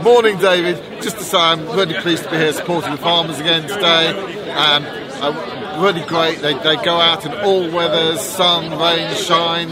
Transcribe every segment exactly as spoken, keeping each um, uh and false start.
Morning, David. Just to say, I'm really pleased to be here supporting the farmers again today. Um, uh, really great. They, they go out in all weathers, sun, rain, shine,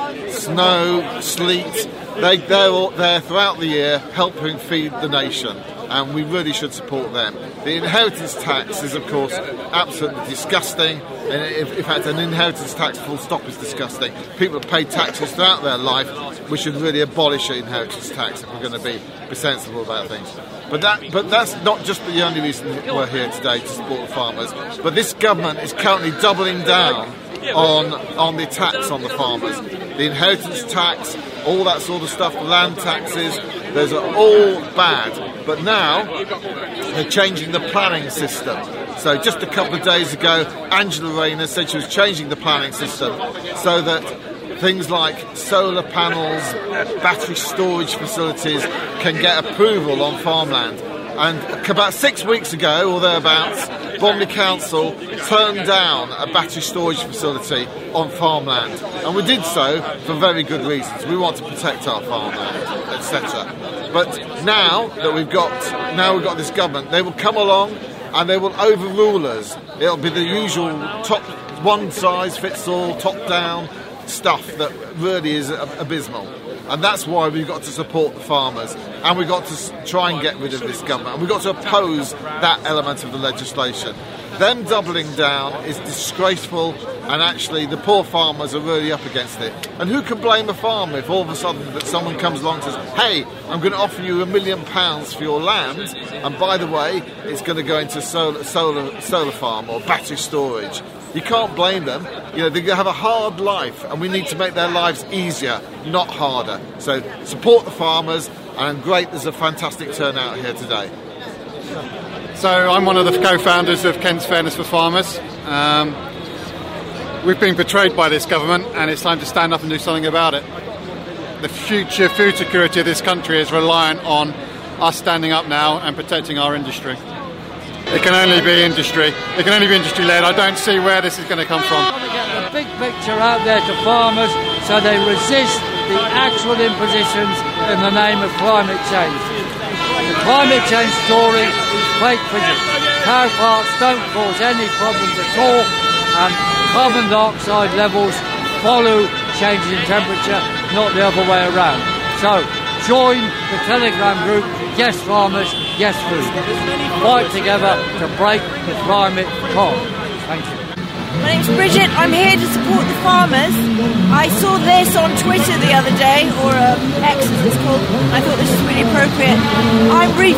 snow, sleet. They, they're all there throughout the year helping feed the nation, and we really should support them. The inheritance tax is, of course, absolutely disgusting. And in, in fact, an inheritance tax full stop is disgusting. People have paid taxes throughout their life. We should really abolish the inheritance tax if we're going to be, be sensible about things. But that, but that's not just the only reason we're here today to support the farmers. But this government is currently doubling down on on the tax on the farmers. The inheritance tax, all that sort of stuff, the land taxes, those are all bad. But now they're changing the planning system. So just a couple of days ago, Angela Rayner said she was changing the planning system so that things like solar panels, battery storage facilities can get approval on farmland. And about six weeks ago, or thereabouts, Bromley Council turned down a battery storage facility on farmland. And we did so for very good reasons. We want to protect our farmland, et cetera. But now that we've got now we've got this government, they will come along and they will overrule us. It'll be the usual top one-size-fits-all, top-down stuff that really is abysmal. And that's why we've got to support the farmers, and we've got to try and get rid of this government, and we've got to oppose that element of the legislation. Them doubling down is disgraceful, and actually the poor farmers are really up against it. And who can blame a farmer if all of a sudden that someone comes along and says, hey, I'm going to offer you a million pounds for your land, and by the way, it's going to go into solar, solar, solar farm or battery storage. You can't blame them. You know, they have a hard life, and we need to make their lives easier, not harder. So support the farmers, and great, there's a fantastic turnout here today. So I'm one of the co-founders of Kent's Fairness for Farmers. Um, we've been betrayed by this government, and it's time to stand up and do something about it. The future food security of this country is reliant on us standing up now and protecting our industry. It can only be industry. It can only be industry-led. I don't see where this is going to come from. I want to get the big picture out there to farmers so they resist the actual impositions in the name of climate change. The climate change story is fake physics. Cow farts don't cause any problems at all, and carbon dioxide levels follow changes in temperature, not the other way around. So, join the Telegram group, Yes Farmers, Yes Food. Fight together to break the climate con. Thank you. My name's Bridget. I'm here to support the farmers. I saw this on Twitter the other day, or um, X as it's called. I thought this was really appropriate. I'm really,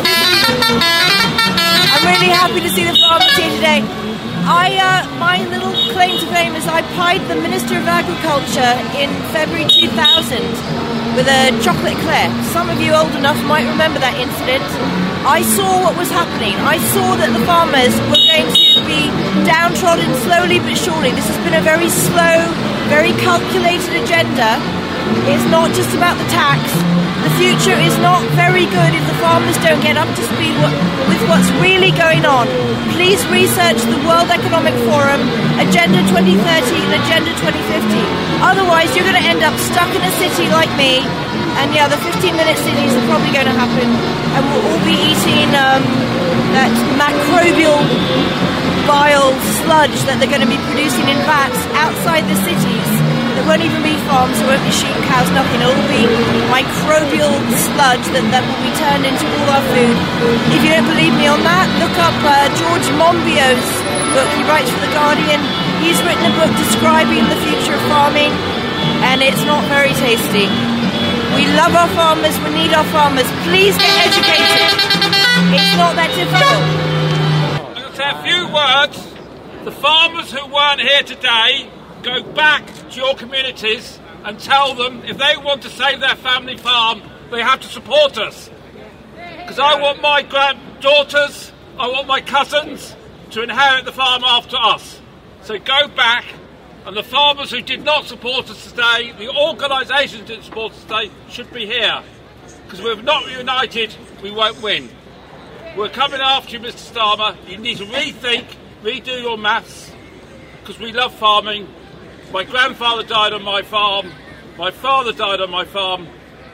I'm really happy to see the farmers here today. I, uh, my little claim to fame is I pied the Minister of Agriculture in February two thousand with a chocolate eclair. Some of you old enough might remember that incident. I saw what was happening. I saw that the farmers were going to be downtrodden slowly but surely. This has been a very slow, very calculated agenda. It's not just about the tax. The future is not very good if the farmers don't get up to speed what, with what's really going on. Please research the World Economic Forum, Agenda twenty thirty and Agenda twenty fifty. Otherwise, you're going to end up stuck in a city like me, and yeah, the fifteen-minute cities are probably going to happen, and we'll all be eating um, that macrobial bile sludge that they're going to be producing in vats outside the cities. There won't even be farms, there won't be sheep, cows, nothing. It'll all be microbial sludge that, that will be turned into all our food. If you don't believe me on that, look up uh, George Monbiot's book. He writes for The Guardian. He's written a book describing the future of farming, and it's not very tasty. We love our farmers, we need our farmers. Please get educated. It's not that difficult. I'll say a few words. The farmers who weren't here today, go back to your communities and tell them if they want to save their family farm, they have to support us. Because I want my granddaughters, I want my cousins to inherit the farm after us. So go back, and the farmers who did not support us today, the organisations who didn't support us today, should be here. Because if we're not united, we won't win. We're coming after you, Mister Starmer. You need to rethink, redo your maths, because we love farming. My grandfather died on my farm, my father died on my farm,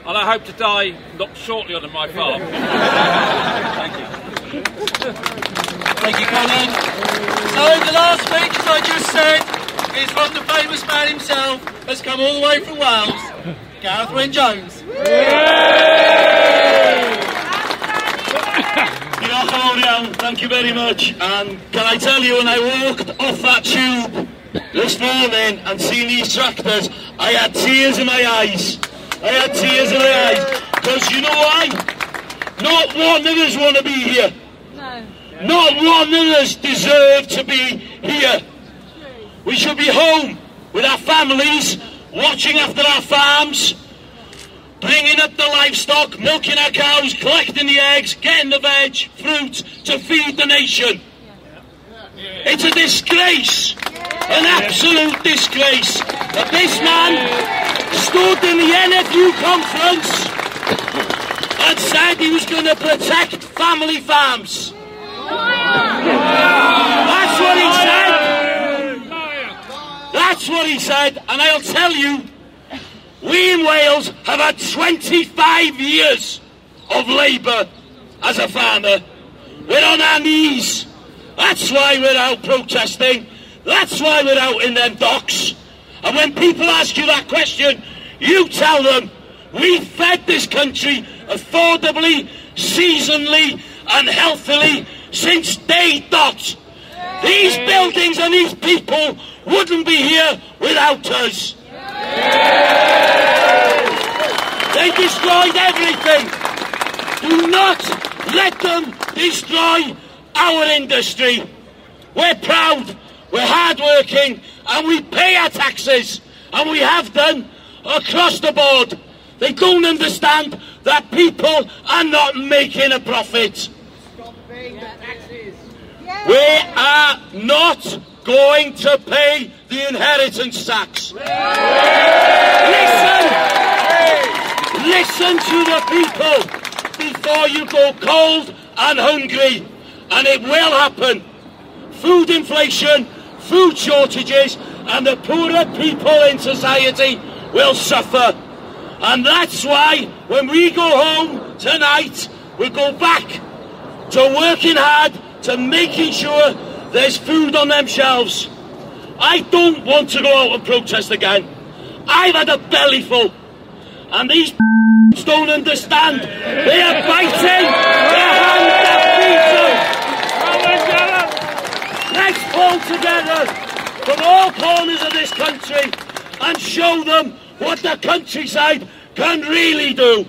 and I hope to die not shortly on my farm. Thank you. Thank you, Colin. So the last speech, as I just said, is from the famous man himself, has come all the way from Wales, Gareth Wyn-Jones. Thank you very much. And can I tell you, when I walked off that tube this morning and seen these tractors, I had tears in my eyes. I had tears in my eyes. Because you know why? Not one of us want to be here. No. Not one of us deserve to be here. We should be home with our families, watching after our farms, bringing up the livestock, milking our cows, collecting the eggs, getting the veg, fruit to feed the nation. It's a disgrace, an absolute disgrace, that this man stood in the N F U conference and said he was going to protect family farms. That's what he said. That's what he said, and I'll tell you, we in Wales have had twenty-five years of labour as a farmer. We're on our knees. That's why we're out protesting. That's why we're out in them docks. And when people ask you that question, you tell them, we fed this country affordably, seasonally and healthily since day dot. These buildings and these people wouldn't be here without us. They destroyed everything. Do not let them destroy our industry. We're proud, we're hard-working, and we pay our taxes, and we have done across the board. They don't understand that people are not making a profit. Stop paying the taxes. We are not going to pay the inheritance tax. Listen, listen to the people before you go cold and hungry, and it will happen. Food inflation, food shortages, and the poorer people in society will suffer. And that's why when we go home tonight, we go back to working hard, to making sure there's food on them shelves. I don't want to go out and protest again. I've had a belly full. And these don't understand. They are biting the hand that feeds them. Let's pull together from all corners of this country and show them what the countryside can really do.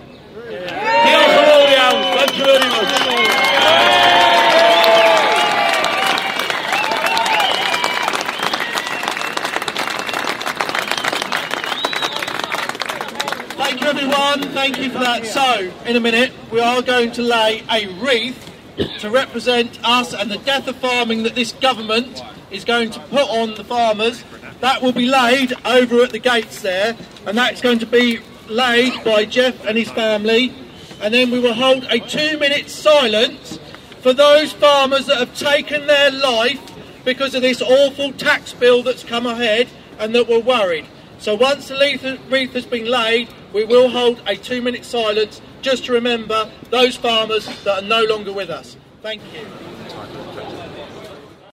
Thank you very much. Thank you, everyone. Thank you for that. So, in a minute, we are going to lay a wreath to represent us and the death of farming that this government is going to put on the farmers. That will be laid over at the gates there, and that's going to be laid by Jeff and his family. And then we will hold a two-minute silence for those farmers that have taken their life because of this awful tax bill that's come ahead and that were worried. So once the wreath has been laid, we will hold a two-minute silence just to remember those farmers that are no longer with us. Thank you.